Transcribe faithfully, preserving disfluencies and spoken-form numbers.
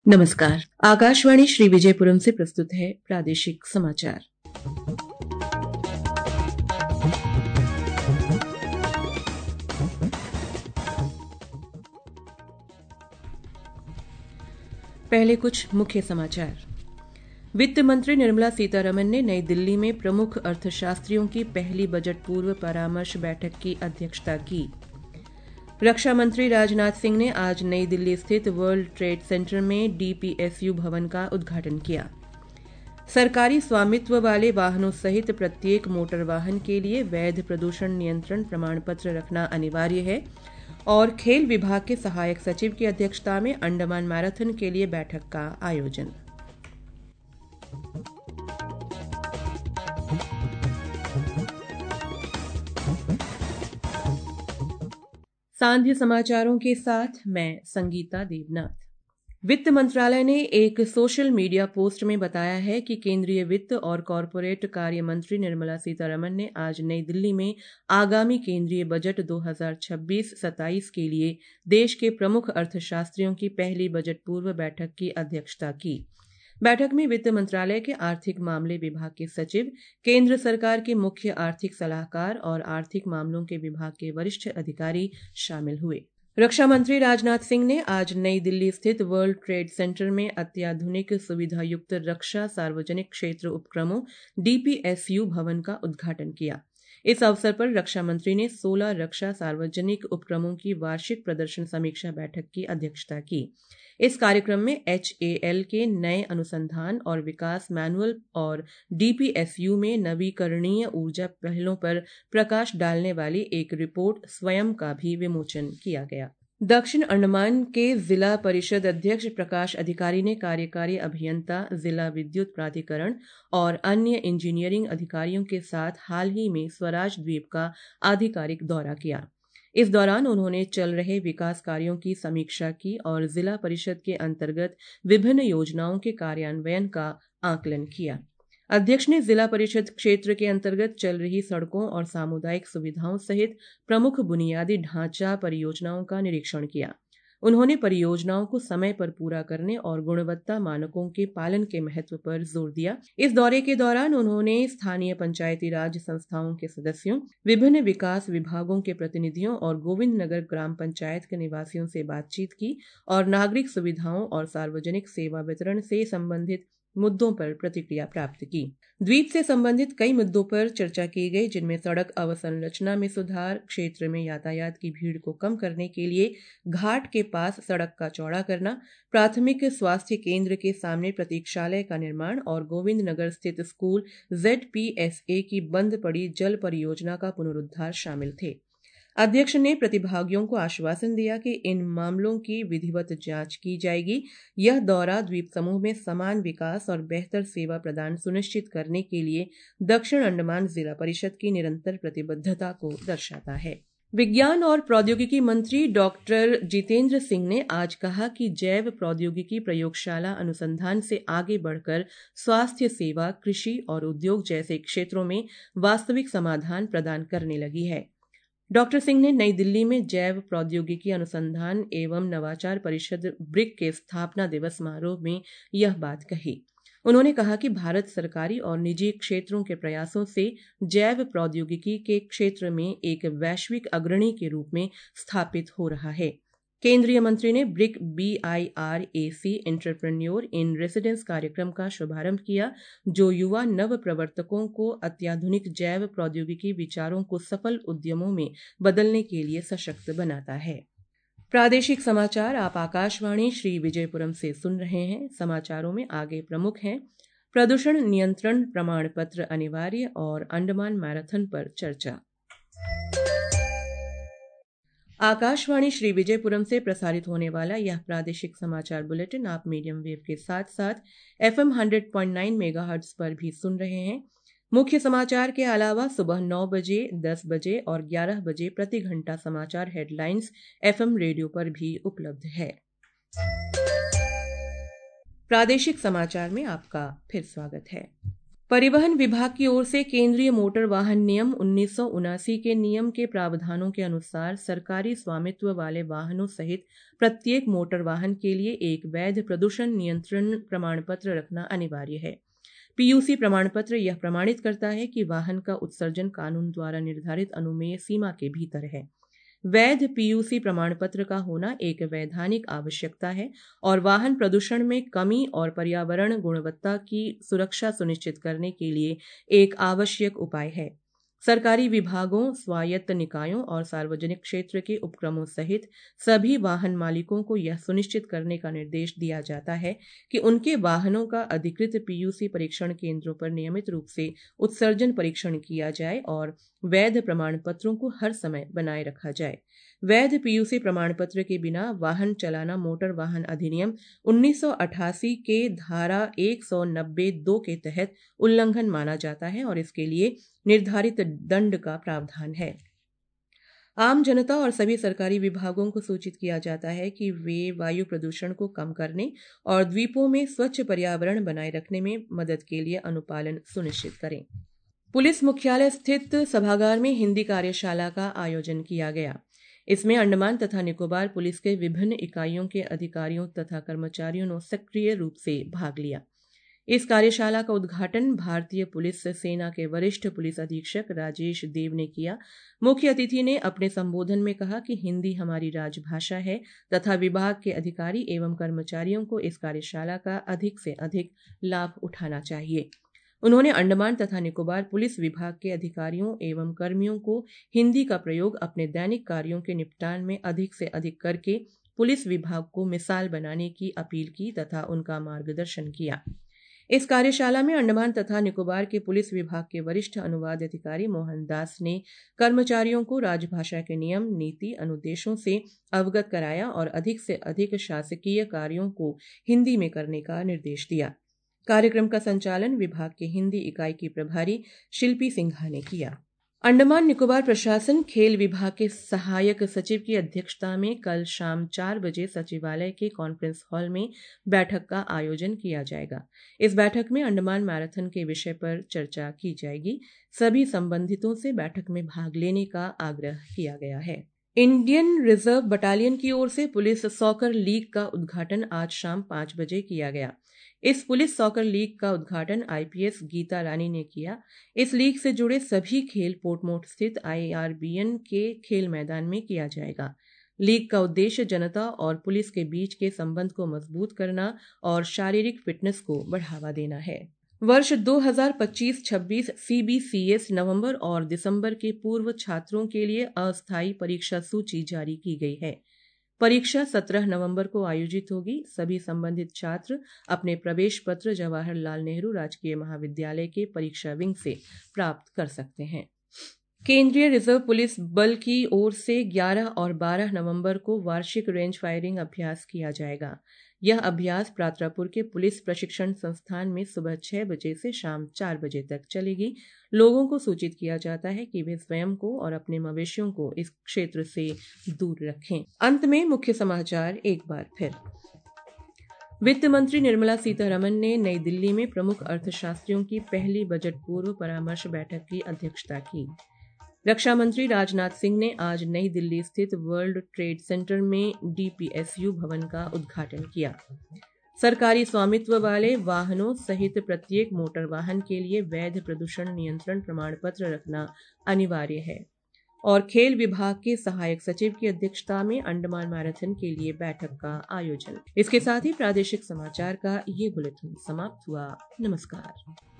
नमस्कार। आकाशवाणी श्री विजयपुरम से प्रस्तुत है प्रादेशिक समाचार। पहले कुछ मुख्य समाचार। वित्त मंत्री निर्मला सीतारमण ने नई दिल्ली में प्रमुख अर्थशास्त्रियों की पहली बजट पूर्व परामर्श बैठक की अध्यक्षता की। रक्षा मंत्री राजनाथ सिंह ने आज नई दिल्ली स्थित वर्ल्ड ट्रेड सेंटर में डीपीएसयू भवन का उद्घाटन किया। सरकारी स्वामित्व वाले वाहनों सहित प्रत्येक मोटर वाहन के लिए वैध प्रदूषण नियंत्रण प्रमाण पत्र रखना अनिवार्य है और खेल विभाग के सहायक सचिव की अध्यक्षता में अंडमान मैराथन के लिए बैठक का आयोजन। सांध्य समाचारों के साथ मैं संगीता देवनाथ। वित्त मंत्रालय ने एक सोशल मीडिया पोस्ट में बताया है कि केंद्रीय वित्त और कॉरपोरेट कार्य मंत्री निर्मला सीतारमण ने आज नई दिल्ली में आगामी केंद्रीय बजट दो हज़ार छब्बीस सत्ताईस के लिए देश के प्रमुख अर्थशास्त्रियों की पहली बजट पूर्व बैठक की अध्यक्षता की। बैठक में वित्त मंत्रालय के आर्थिक मामले विभाग के सचिव, केंद्र सरकार के मुख्य आर्थिक सलाहकार और आर्थिक मामलों के विभाग के वरिष्ठ अधिकारी शामिल हुए। रक्षा मंत्री राजनाथ सिंह ने आज नई दिल्ली स्थित वर्ल्ड ट्रेड सेंटर में अत्याधुनिक सुविधायुक्त रक्षा सार्वजनिक क्षेत्र उपक्रमों डीपीएसयू भवन का उद्घाटन किया। इस अवसर पर रक्षा मंत्री ने सोलह रक्षा सार्वजनिक उपक्रमों की वार्षिक प्रदर्शन समीक्षा बैठक की अध्यक्षता की। इस कार्यक्रम में एचएएल के नए अनुसंधान और विकास मैनुअल और डीपीएसयू में नवीकरणीय ऊर्जा पहलों पर प्रकाश डालने वाली एक रिपोर्ट स्वयं का भी विमोचन किया गया। दक्षिण अंडमान के जिला परिषद अध्यक्ष प्रकाश अधिकारी ने कार्यकारी अभियंता, जिला विद्युत प्राधिकरण और अन्य इंजीनियरिंग अधिकारियों के साथ हाल ही में स्वराज द्वीप का आधिकारिक दौरा किया। इस दौरान उन्होंने चल रहे विकास कार्यों की समीक्षा की और जिला परिषद के अंतर्गत विभिन्न योजनाओं के कार्यान्वयन का आकलन किया। अध्यक्ष ने जिला परिषद क्षेत्र के अंतर्गत चल रही सड़कों और सामुदायिक सुविधाओं सहित प्रमुख बुनियादी ढांचा परियोजनाओं का निरीक्षण किया। उन्होंने परियोजनाओं को समय पर पूरा करने और गुणवत्ता मानकों के पालन के महत्व पर जोर दिया। इस दौरे के दौरान उन्होंने स्थानीय पंचायती राज संस्थाओं के सदस्यों, विभिन्न विकास विभागों के प्रतिनिधियों और गोविंद नगर ग्राम पंचायत के निवासियों से बातचीत की और नागरिक सुविधाओं और सार्वजनिक सेवा वितरण से संबंधित मुद्दों पर प्रतिक्रिया प्राप्त की। द्वीप से संबंधित कई मुद्दों पर चर्चा की गई, जिनमें सड़क अवसंरचना में सुधार, क्षेत्र में यातायात की भीड़ को कम करने के लिए घाट के पास सड़क का चौड़ा करना, प्राथमिक स्वास्थ्य केंद्र के सामने प्रतीक्षालय का निर्माण और गोविंद नगर स्थित स्कूल जेडपीएसए की बंद पड़ी जल परियोजना का पुनरुद्धार शामिल थे। अध्यक्ष ने प्रतिभागियों को आश्वासन दिया कि इन मामलों की विधिवत जांच की जाएगी। यह दौरा द्वीप समूह में समान विकास और बेहतर सेवा प्रदान सुनिश्चित करने के लिए दक्षिण अंडमान जिला परिषद की निरंतर प्रतिबद्धता को दर्शाता है। विज्ञान और प्रौद्योगिकी मंत्री डॉक्टर जितेंद्र सिंह ने आज कहा कि जैव प्रौद्योगिकी प्रयोगशाला अनुसंधान से आगे बढ़कर स्वास्थ्य सेवा, कृषि और उद्योग जैसे क्षेत्रों में वास्तविक समाधान प्रदान करने लगी है। डॉक्टर सिंह ने नई दिल्ली में जैव प्रौद्योगिकी अनुसंधान एवं नवाचार परिषद ब्रिक के स्थापना दिवस समारोह में यह बात कही। उन्होंने कहा कि भारत सरकारी और निजी क्षेत्रों के प्रयासों से जैव प्रौद्योगिकी के क्षेत्र में एक वैश्विक अग्रणी के रूप में स्थापित हो रहा है। केंद्रीय मंत्री ने BRIC BIRAC entrepreneur in residence कार्यक्रम का शुभारंभ किया, जो युवा नव प्रवर्तकों को अत्याधुनिक जैव प्रौद्योगिकी विचारों को सफल उद्यमों में बदलने के लिए सशक्त बनाता है। प्रादेशिक समाचार आप आकाशवाणी श्री विजयपुरम से सुन रहे हैं। समाचारों में आगे प्रमुख हैं: प्रदूषण नियंत्रण प्रमाण पत्र अनिवार्य और अंडमान मैराथन पर चर्चा। आकाशवाणी श्री विजयपुरम से प्रसारित होने वाला यह प्रादेशिक समाचार बुलेटिन आप मीडियम वेव के साथ साथ एफएम सौ पॉइंट नौ मेगाहर्ट्ज पर भी सुन रहे हैं। मुख्य समाचार के अलावा सुबह नौ बजे, दस बजे और ग्यारह बजे प्रति घंटा समाचार हेडलाइंस एफएम रेडियो पर भी उपलब्ध है। प्रादेशिक समाचार में आपका फिर स्वागत है। परिवहन विभाग की ओर से केंद्रीय मोटर वाहन नियम उन्नीस सौ उनासी के नियम के प्रावधानों के अनुसार सरकारी स्वामित्व वाले वाहनों सहित प्रत्येक मोटर वाहन के लिए एक वैध प्रदूषण नियंत्रण प्रमाण पत्र रखना अनिवार्य है। पीयूसी प्रमाण पत्र यह प्रमाणित करता है कि वाहन का उत्सर्जन कानून द्वारा निर्धारित अनुमेय सीमा के भीतर है। वैध पीयूसी प्रमाण पत्र का होना एक वैधानिक आवश्यकता है और वाहन प्रदूषण में कमी और पर्यावरण गुणवत्ता की सुरक्षा सुनिश्चित करने के लिए एक आवश्यक उपाय है। सरकारी विभागों, स्वायत्त निकायों और सार्वजनिक क्षेत्र के उपक्रमों सहित सभी वाहन मालिकों को यह सुनिश्चित करने का निर्देश दिया जाता है कि उनके वाहनों का अधिकृत पीयूसी परीक्षण केंद्रों पर नियमित रूप से उत्सर्जन परीक्षण किया जाए और वैध प्रमाण पत्रों को हर समय बनाए रखा जाए। वैध पीयूसी प्रमाण पत्र के बिना वाहन चलाना मोटर वाहन अधिनियम उन्नीस सौ अठासी के धारा एक सौ नब्बे दो के तहत उल्लंघन माना जाता है और इसके लिए निर्धारित दंड का प्रावधान है। आम जनता और सभी सरकारी विभागों को सूचित किया जाता है कि वे वायु प्रदूषण को कम करने और द्वीपों में स्वच्छ पर्यावरण बनाए रखने में मदद के लिए अनुपालन सुनिश्चित करें। पुलिस मुख्यालय स्थित सभागार में हिंदी कार्यशाला का आयोजन किया गया। इसमें अंडमान तथा निकोबार पुलिस के विभिन्न इकाइयों के अधिकारियों तथा कर्मचारियों ने सक्रिय रूप से भाग लिया। इस कार्यशाला का उद्घाटन भारतीय पुलिस सेना के वरिष्ठ पुलिस अधीक्षक राजेश देव ने किया। मुख्य अतिथि ने अपने संबोधन में कहा कि हिंदी हमारी राजभाषा है तथा विभाग के अधिकारी एवं कर्मचारियों को इस कार्यशाला का अधिक से अधिक लाभ उठाना चाहिए। उन्होंने अंडमान तथा निकोबार पुलिस विभाग के अधिकारियों एवं कर्मियों को हिंदी का प्रयोग अपने दैनिक कार्यों के निपटान में अधिक से अधिक करके पुलिस विभाग को मिसाल बनाने की अपील की तथा उनका मार्गदर्शन किया। इस कार्यशाला में अंडमान तथा निकोबार के पुलिस विभाग के वरिष्ठ अनुवाद अधिकारी मोहन दास ने कर्मचारियों को राजभाषा के नियम, नीति, अनुदेशों से अवगत कराया और अधिक से अधिक शासकीय कार्यों को हिंदी में करने का निर्देश दिया। कार्यक्रम का संचालन विभाग के हिंदी इकाई की प्रभारी शिल्पी सिंघा ने किया। अंडमान निकोबार प्रशासन खेल विभाग के सहायक सचिव की अध्यक्षता में कल शाम चार बजे सचिवालय के कॉन्फ्रेंस हॉल में बैठक का आयोजन किया जाएगा। इस बैठक में अंडमान मैराथन के विषय पर चर्चा की जाएगी। सभी संबंधितों से बैठक में भाग लेने का आग्रह किया गया है। इंडियन रिजर्व बटालियन की ओर से पुलिस सॉकर लीग का उद्घाटन आज शाम पांच बजे किया गया। इस पुलिस सॉकर लीग का उद्घाटन आईपीएस गीता रानी ने किया। इस लीग से जुड़े सभी खेल पोर्टमोट स्थित आईआरबीएन के खेल मैदान में किया जाएगा। लीग का उद्देश्य जनता और पुलिस के बीच के संबंध को मजबूत करना और शारीरिक फिटनेस को बढ़ावा देना है। वर्ष दो हज़ार पच्चीस छब्बीस सीबीसीएस नवंबर और दिसंबर के पूर्व छात्रों के लिए अस्थायी परीक्षा सूची जारी की गई है। परीक्षा सत्रह नवंबर को आयोजित होगी। सभी संबंधित छात्र अपने प्रवेश पत्र जवाहरलाल नेहरू राजकीय महाविद्यालय के परीक्षा विंग से प्राप्त कर सकते हैं। केंद्रीय रिजर्व पुलिस बल की ओर से ग्यारह और बारह नवंबर को वार्षिक रेंज फायरिंग अभ्यास किया जाएगा। यह अभ्यास प्रात्रापुर के पुलिस प्रशिक्षण संस्थान में सुबह छह बजे से शाम चार बजे तक चलेगी। लोगों को सूचित किया जाता है कि वे स्वयं को और अपने मवेशियों को इस क्षेत्र से दूर रखें। अंत में मुख्य समाचार एक बार फिर। वित्त मंत्री निर्मला सीतारमण ने नई दिल्ली में प्रमुख अर्थशास्त्रियों की पहली बजट पूर्व परामर्श बैठक की अध्यक्षता की। रक्षा मंत्री राजनाथ सिंह ने आज नई दिल्ली स्थित वर्ल्ड ट्रेड सेंटर में डीपीएसयू भवन का उद्घाटन किया। सरकारी स्वामित्व वाले वाहनों सहित प्रत्येक मोटर वाहन के लिए वैध प्रदूषण नियंत्रण प्रमाण पत्र रखना अनिवार्य है। और खेल विभाग के सहायक सचिव की अध्यक्षता में अंडमान मैराथन के लिए बैठक का आयोजन। इसके साथ ही प्रादेशिक समाचार का ये बुलेटिन समाप्त हुआ। नमस्कार।